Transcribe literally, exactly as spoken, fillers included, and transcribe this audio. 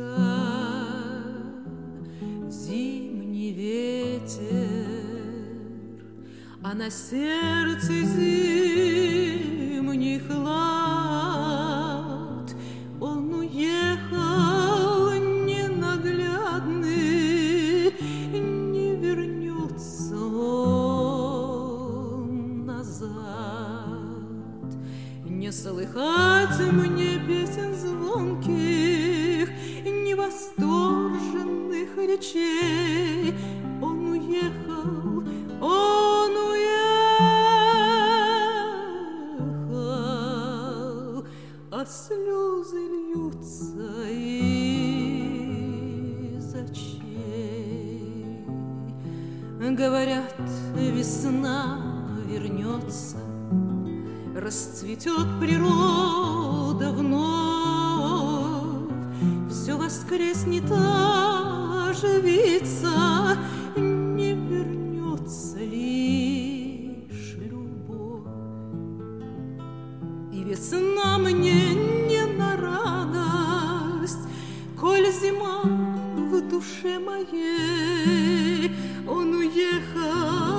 зимний ветер, а на сердце зимний хлад. Он уехал ненаглядный, не вернется он назад. Не слыхать мне песен звонких, ни восторженных речей. Он уехал, он уехал, а слезы льются из очей. Говорят, весна вернется, расцветет природа вновь, все воскреснет, оживится, не вернется лишь любовь. И весна мне не на радость, коль зима в душе моей. Он уехал,